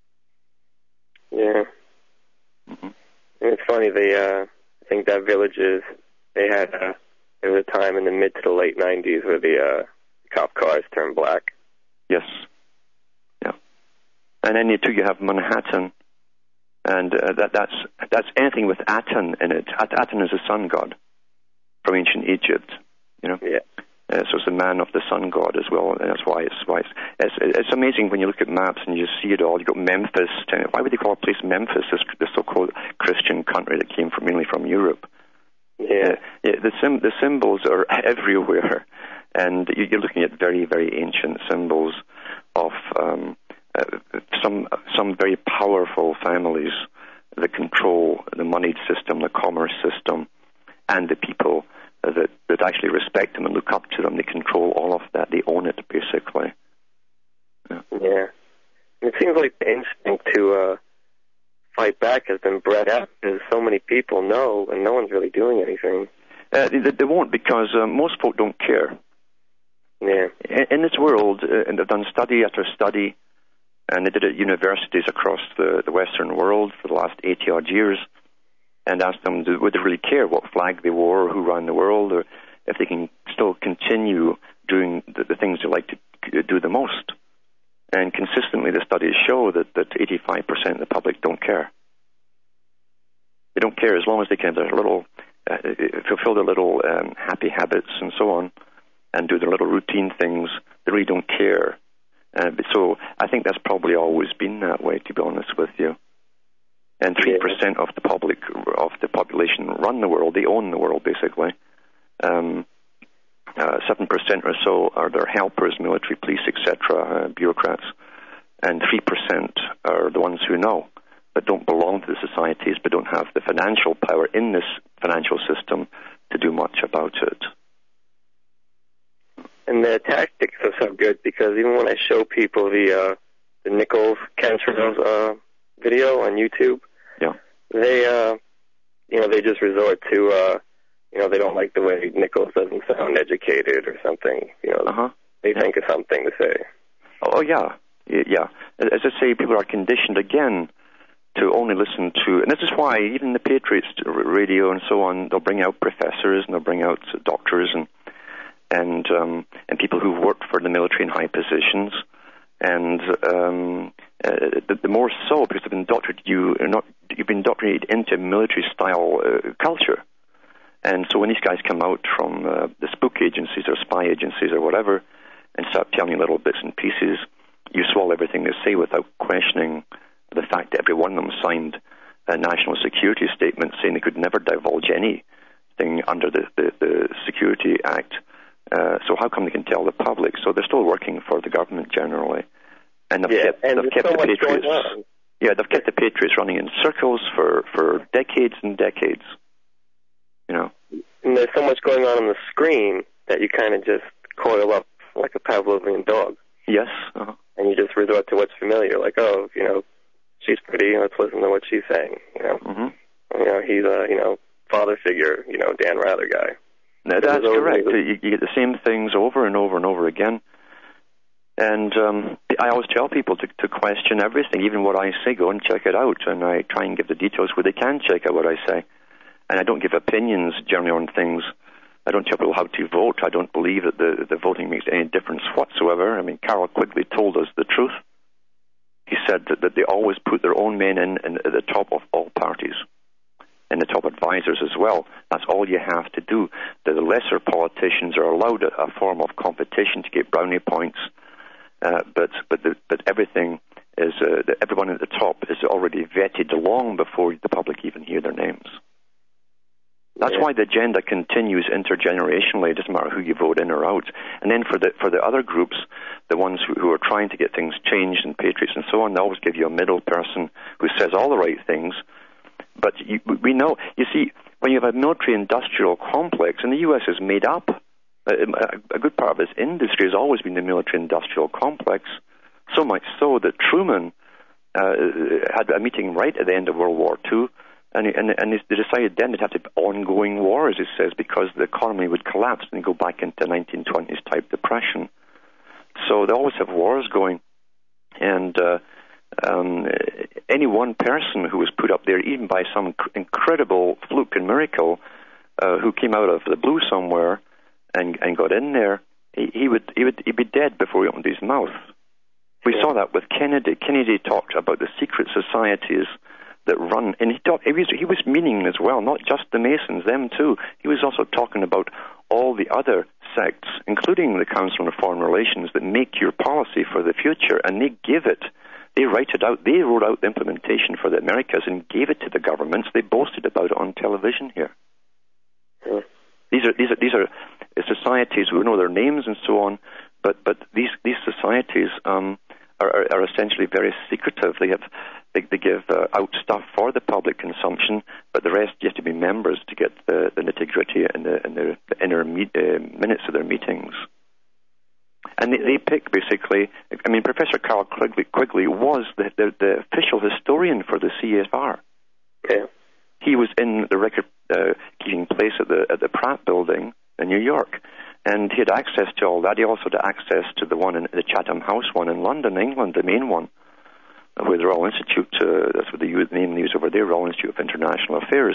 Yeah, mm-hmm. And it's funny. They, uh, I think that villages. They had, uh, there was a time in the mid to the late nineties where the uh, cop cars turned black. Yes. Yeah. And then you too, you have Manhattan, and uh, that that's that's anything with Aten in it. At- Aten is the sun god from ancient Egypt. You know. Yeah. Uh, so it's the man of the sun god as well, and that's why it's why it's, it's it's amazing when you look at maps and you see it all. You got Memphis. Why would they call a place Memphis? This, this so-called Christian country that came from mainly from Europe. Yeah. Uh, yeah, the sim- the symbols are everywhere, and you're looking at very, very ancient symbols of um, uh, some some very powerful families that control the moneyed system, the commerce system, and the people uh, that, that actually respect them and look up to them. They control all of that. They own it, basically. Yeah. Yeah. It seems like the instinct to uh, fight back has been bred out because so many people know and no one's really doing anything. Uh, they, they won't, because uh, most folk don't care. Yeah. In, in this world, uh, and they've done study after study, and they did it at universities across the, the Western world for the last eighty-odd years, and asked them, do, would they really care what flag they wore or who ran the world, or if they can still continue doing the, the things they like to do the most. And consistently the studies show that, that eighty-five percent of the public don't care. They don't care as long as they can. Their little, uh, fulfill their little um, happy habits and so on, and do their little routine things. They really don't care. Uh, so I think that's probably always been that way, to be honest with you. And three percent of the public, of the population run the world. They own the world, basically. Um, uh, seven percent or so are their helpers, military, police, et cetera, uh, bureaucrats. And three percent are the ones who know, but don't belong to the societies, but don't have the financial power in this financial system to do much about it. And the tactics are so good, because even when I show people the uh, the Nichols Cantrell uh, video on YouTube, yeah, they uh, you know they just resort to uh, you know they don't like the way Nichols doesn't sound educated or something. You know, uh-huh. they yeah. think of something to say. Oh yeah, yeah. As I say, people are conditioned again to only listen to, and this is why even the Patriots radio and so on, they'll bring out professors and they'll bring out doctors and. and um, and people who've worked for the military in high positions, and um, uh, the, the more so because they've indoctrinated you, not, you've been indoctrinated into military-style uh, culture. And so when these guys come out from uh, the spook agencies or spy agencies or whatever, and start telling you little bits and pieces. You swallow everything they say without questioning the fact that every one of them signed a national security statement saying they could never divulge anything under the, the, the Security Act. Uh, so how come they can tell the public? So they're still working for the government generally. And they've yeah, kept, and they've kept so the Patriots. Yeah, they've kept the Patriots running in circles for, for decades and decades. You know. And there's so much going on on the screen that you kind of just coil up like a Pavlovian dog. Yes. Uh-huh. And you just resort to what's familiar, like, oh, you know, she's pretty, let's listen to what she's saying. You know, mm-hmm. you know, he's a, you know, father figure, you know, Dan Rather guy. No, that's correct. You, you get the same things over and over and over again. And um, I always tell people to, to question everything, even what I say. Go and check it out. And I try and give the details where they can check out what I say. And I don't give opinions generally on things. I don't tell people how to vote. I don't believe that the, the voting makes any difference whatsoever. I mean, Carroll Quigley told us the truth. He said that, that they always put their own men in, in at the top of all parties, and the top advisors as well. That's all you have to do. The lesser politicians are allowed a, a form of competition to get brownie points, uh, but but the, but everything is uh, the, everyone at the top is already vetted long before the public even hear their names. That's yeah. why the agenda continues intergenerationally. It doesn't matter who you vote in or out. And then for the for the other groups, the ones who, who are trying to get things changed and patriots and so on, they always give you a middle person who says all the right things. But you, we know, you see, when you have a military-industrial complex, and the U S is made up, a, a good part of its industry has always been the military-industrial complex, so much so that Truman uh, had a meeting right at the end of World War Two, and, and, and they decided then they'd have to be ongoing wars, it says, because the economy would collapse and go back into nineteen twenties type depression. So they always have wars going, and uh, um, any one person who was put up there, even by some cr- incredible fluke and miracle, uh, who came out of the blue somewhere and, and got in there, he, he would he would he'd be dead before he opened his mouth. We yeah. saw that with Kennedy. Kennedy talked about the secret societies that run, and he talked. He was he was meaning as well, not just the Masons, them too. He was also talking about all the other sects, including the Council on Foreign Relations, that make your policy for the future, and they give it. They write it out. They wrote out the implementation for the Americas and gave it to the governments. They boasted about it on television here. Yeah. These are these are these are societies. We know their names and so on, but but these these societies um, are, are are essentially very secretive. They have they, they give uh, out stuff for the public consumption, but the rest you have to be members to get the, the nitty gritty and the and the, the inner meet, uh, minutes of their meetings. And they, they pick, basically, I mean, Professor Carroll Quigley, Quigley was the, the, the official historian for the C F R. Okay. He was in the record-keeping uh, place at the at the Pratt Building in New York, and he had access to all that. He also had access to the one in the Chatham House one in London, England, the main one, where the Royal Institute, uh, that's what the name they use over there, Royal Institute of International Affairs.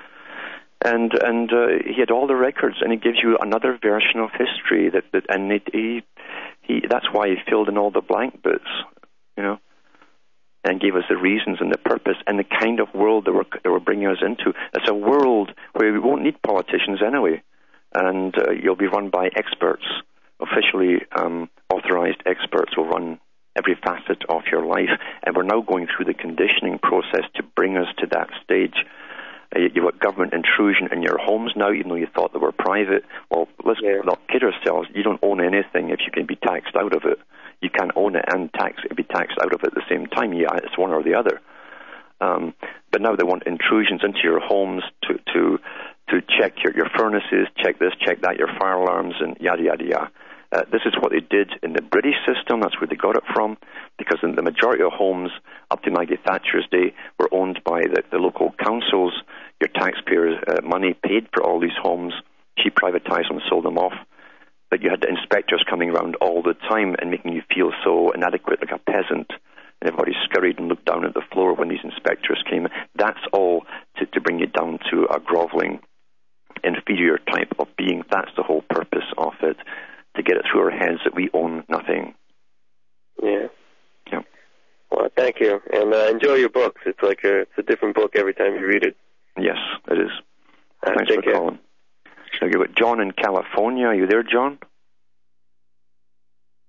And and uh, he had all the records, and he gives you another version of history. That, that and it, he he that's why he filled in all the blank bits, you know, and gave us the reasons and the purpose and the kind of world that we're that we're bringing us into. It's a world where we won't need politicians anyway, and uh, you'll be run by experts, officially um, authorized experts will run every facet of your life. And we're now going through the conditioning process to bring us to that stage. Uh, you've got government intrusion in your homes now, even though you thought they were private. Well, let's yeah. not kid ourselves. You don't own anything if you can be taxed out of it. You can't own it and tax it, be taxed out of it at the same time. Yeah, it's one or the other. Um, but now they want intrusions into your homes to to to check your, your furnaces, check this, check that, your fire alarms, and yada, yada, yada. Uh, this is what they did in the British system. That's where they got it from, because in the majority of homes up to Maggie Thatcher's day were owned by the, the local councils. Your taxpayers' uh, money paid for all these homes. She privatized them and sold them off. But you had the inspectors coming around all the time and making you feel so inadequate, like a peasant. And everybody scurried and looked down at the floor when these inspectors came. That's all to, to bring you down to a groveling, inferior type of being. That's the whole purpose of it, to get it through our heads that we own nothing. Yeah. Yeah. Well, thank you, and uh, enjoy your books. It's like a it's a different book every time you read it. Yes, it is. Uh, Thanks for care. calling. So you've got John in California. Are you there, John?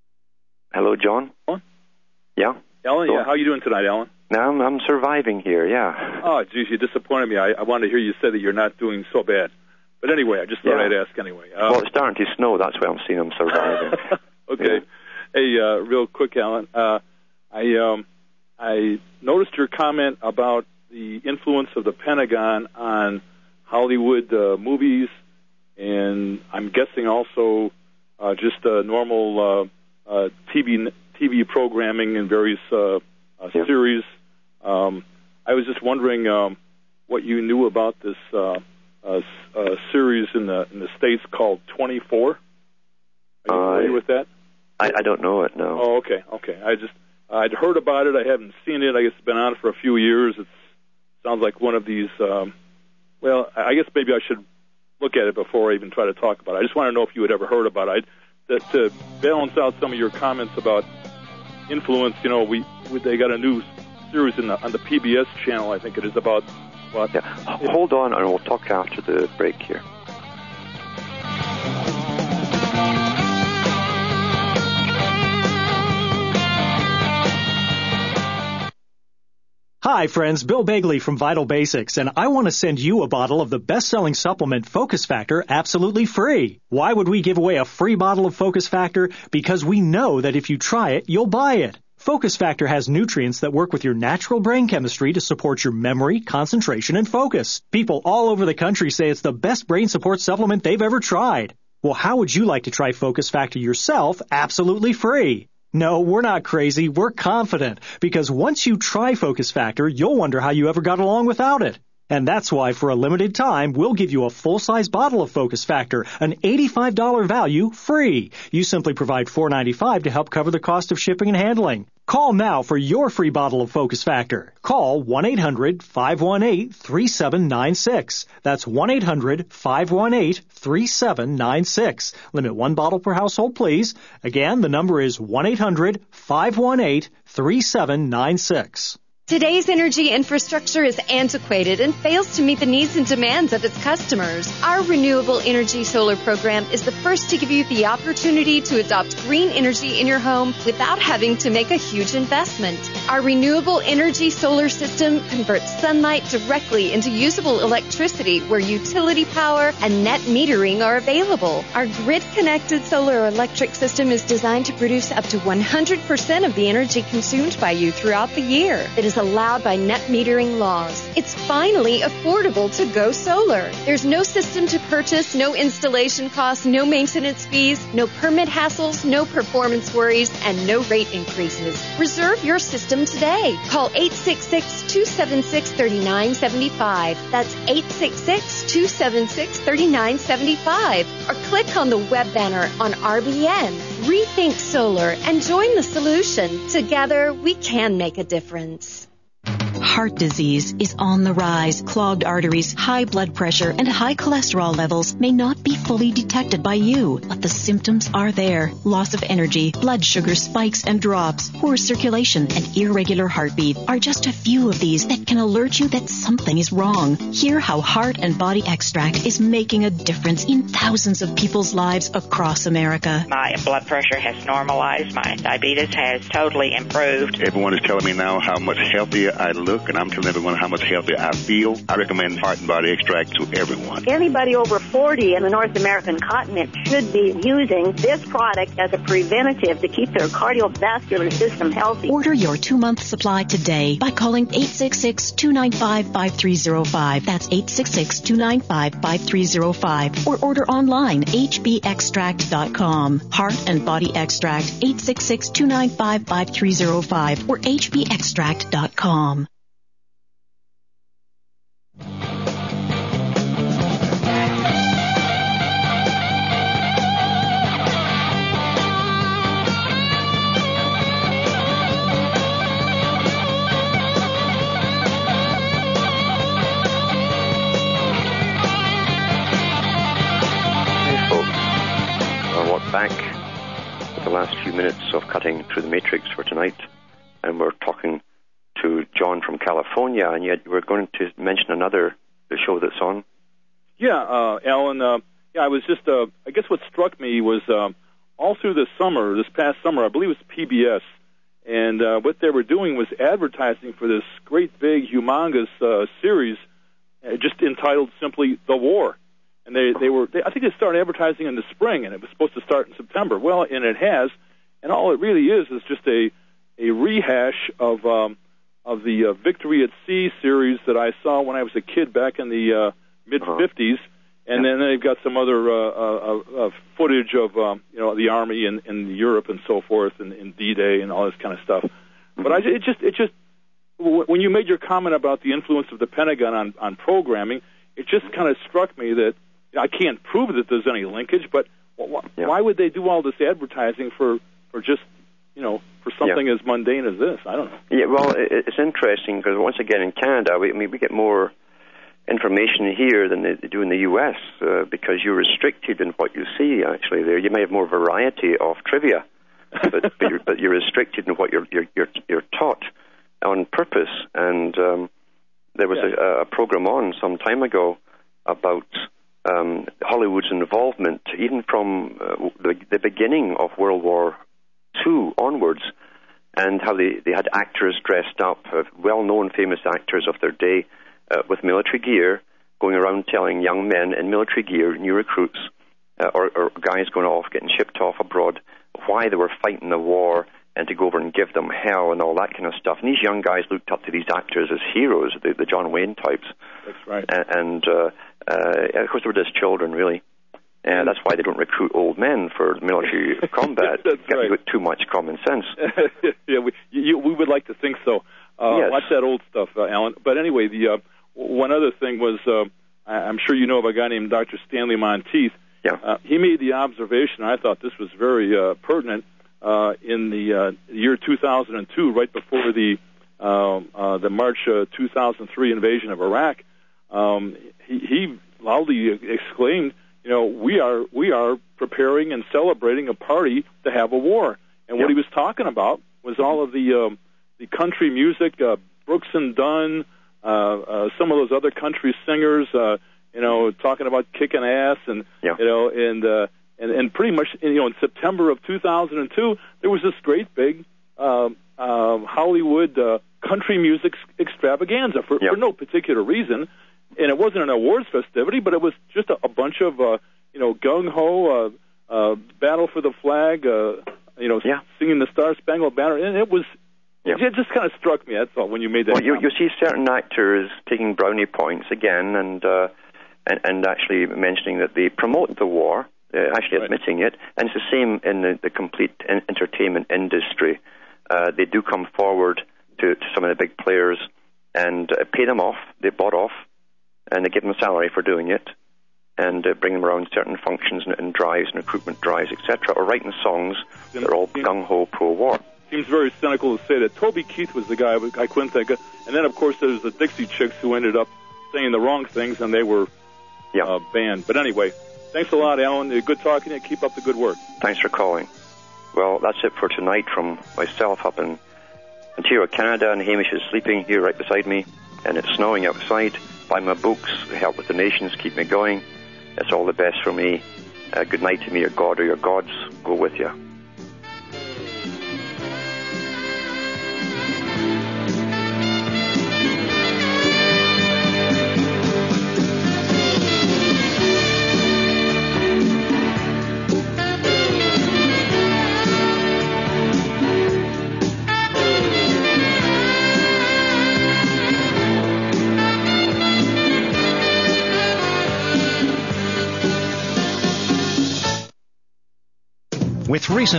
Hello, John. Alan? Yeah? Alan, Go yeah, on. how are you doing tonight, Alan? Now I'm, I'm surviving here, yeah. Oh, geez, you disappointed me. I, I wanted to hear you say that you're not doing so bad. But anyway, I just thought Yeah. I'd ask anyway. Uh, Well, it's starting to snow. That's why I'm seeing I'm surviving. okay. Hey, uh, real quick, Alan. Uh, I um, I noticed your comment about the influence of the Pentagon on Hollywood uh, movies, and I'm guessing also uh, just uh, normal uh, uh, T V T V programming in various uh, uh, Yeah. series. Um, I was just wondering um, what you knew about this uh, uh, s- uh, series in the in the States called twenty-four. Are you Uh, familiar with that? I, I don't know it, no. Oh, okay, okay. I just I'd heard about it. I haven't seen it. I guess it's been on for a few years. It sounds like one of these. Um, well, I guess maybe I should look at it before I even try to talk about it. I just want to know if you had ever heard about it. I, to, to balance out some of your comments about influence, you know, we, we they got a new series in the, on the P B S channel. I think it is about. about Yeah. Hold on, and we'll talk after the break here. Hi, friends. Bill Bagley from Vital Basics, and I want to send you a bottle of the best-selling supplement Focus Factor absolutely free. Why would we give away a free bottle of Focus Factor? Because we know that if you try it, you'll buy it. Focus Factor has nutrients that work with your natural brain chemistry to support your memory, concentration, and focus. People all over the country say it's the best brain support supplement they've ever tried. Well, how would you like to try Focus Factor yourself absolutely free? No, we're not crazy. We're confident. Because once you try Focus Factor, you'll wonder how you ever got along without it. And that's why, for a limited time, we'll give you a full-size bottle of Focus Factor, an eighty-five dollars value, free. You simply provide four dollars and ninety-five cents to help cover the cost of shipping and handling. Call now for your free bottle of Focus Factor. Call one eight hundred five one eight three seven nine six. That's one eight hundred five one eight three seven nine six. Limit one bottle per household, please. Again, the number is one eight hundred five one eight three seven nine six. Today's energy infrastructure is antiquated and fails to meet the needs and demands of its customers. Our Renewable Energy Solar program is the first to give you the opportunity to adopt green energy in your home without having to make a huge investment. Our Renewable Energy Solar system converts sunlight directly into usable electricity where utility power and net metering are available. Our grid-connected solar electric system is designed to produce up to one hundred percent of the energy consumed by you throughout the year. It is allowed by net metering laws. It's finally affordable to go solar. There's no system to purchase, no installation costs, no maintenance fees, no permit hassles, no performance worries, and no rate increases. Reserve your system today. Call eight six six, two seven six, three nine seven five. That's eight six six, two seven six, three nine seven five. Or click on the web banner on R B N. Rethink solar and join the solution. Together, we can make a difference. Heart disease is on the rise. Clogged arteries, high blood pressure, and high cholesterol levels may not be fully detected by you, but the symptoms are there. Loss of energy, blood sugar spikes and drops, poor circulation, and irregular heartbeat are just a few of these that can alert you that something is wrong. Hear how Heart and Body Extract is making a difference in thousands of people's lives across America. My blood pressure has normalized. My diabetes has totally improved. Everyone is telling me now how much healthier I look, and I'm telling everyone how much healthier I feel. I recommend Heart and Body Extract to everyone. Anybody over forty in the North American continent should be using this product as a preventative to keep their cardiovascular system healthy. Order your two-month supply today by calling eight six six, two nine five, five three zero five. That's eight six six, two nine five, five three zero five. Or order online, h b extract dot com. Heart and Body Extract, eight six six, two nine five, five three zero five or h b extract dot com. Back with the last few minutes of Cutting Through the Matrix for tonight, and we're talking to John from California, and yet we're going to mention another the show that's on. Yeah, uh, Alan, uh, yeah, I was just, uh, I guess what struck me was um, all through the summer, this past summer, I believe it was P B S, and uh, what they were doing was advertising for this great big, humongous uh, series, uh, just entitled simply "The War." And they they were, they, I think they started advertising in the spring, and it was supposed to start in September. Well, and it has, and all it really is is just a a rehash of um, of the uh, Victory at Sea series that I saw when I was a kid back in the uh, mid fifties. And then they've got some other uh, uh, uh, footage of um, you know the Army in, in Europe and so forth, and, and D-Day and all this kind of stuff. But I, it just it just when you made your comment about the influence of the Pentagon on, on programming, it just kind of struck me that I can't prove that there's any linkage, but why, yeah. why would they do all this advertising for, for just you know for something yeah. as mundane as this? I don't know. Yeah, well, it, it's interesting because once again in Canada, we, I mean, we get more information here than they do in the U S uh, because you're restricted in what you see. Actually, there you may have more variety of trivia, but, but, you're, but you're restricted in what you're you're you're, you're taught on purpose. And um, there was yeah. a, a program on some time ago about um, Hollywood's involvement, even from uh, the, the beginning of World War Two onwards, and how they they had actors dressed up, uh, well-known, famous actors of their day. Uh, with military gear, going around telling young men in military gear, new recruits, uh, or, or guys going off, getting shipped off abroad, why they were fighting the war, and to go over and give them hell and all that kind of stuff. And these young guys looked up to these actors as heroes, the, the John Wayne types. That's right. And, and uh, uh, of course, they were just children, really. And that's why they don't recruit old men for military combat. That's right. With too much common sense. yeah, we, you, we would like to think so. Uh, yes. Watch that old stuff, uh, Alan. But anyway, the uh, one other thing was, uh, I'm sure you know of a guy named Doctor Stanley Monteith. Yeah. Uh, he made the observation, I thought this was very uh, pertinent, uh, in the uh, year two thousand two, right before the uh, uh, the March uh, two thousand three invasion of Iraq. Um, he, he loudly exclaimed, you know, we are we are preparing and celebrating a party to have a war. And yeah. what he was talking about was all of the um, the country music, uh, Brooks and Dunn, uh, uh, some of those other country singers, uh, you know, talking about kicking ass, and yeah. you know, and uh, and and pretty much, you know, in September of two thousand two, there was this great big uh, uh, Hollywood uh, country music extravaganza for, yeah. for no particular reason. And it wasn't an awards festivity, but it was just a, a bunch of, uh, you know, gung-ho, uh, uh, battle for the flag, uh, you know, yeah. singing the Star Spangled Banner. And it was, yeah. it just kind of struck me, that's all, when you made that Well, you, comment. you see certain actors taking brownie points again and uh, and, and actually mentioning that they promote the war, uh, actually right. admitting it. And it's the same in the, the complete in- entertainment industry. Uh, they do come forward to, to some of the big players and uh, pay them off. They bought off. And they give them a salary for doing it, and uh, bring them around certain functions and, and drives and recruitment drives, et cetera, or writing songs that are all gung-ho pro-war. Seems very cynical to say that. Toby Keith was the guy I couldn't think of. And then, of course, there's the Dixie Chicks who ended up saying the wrong things, and they were yeah. uh, banned. But anyway, thanks a lot, Alan. Good talking to you. Keep up the good work. Thanks for calling. Well, that's it for tonight from myself up in Ontario, Canada, and Hamish is sleeping here right beside me, and it's snowing outside. Buy my books, help with donations, keep me going. It's all the best for me. Uh, good night to me, your God or your gods go with you. With recent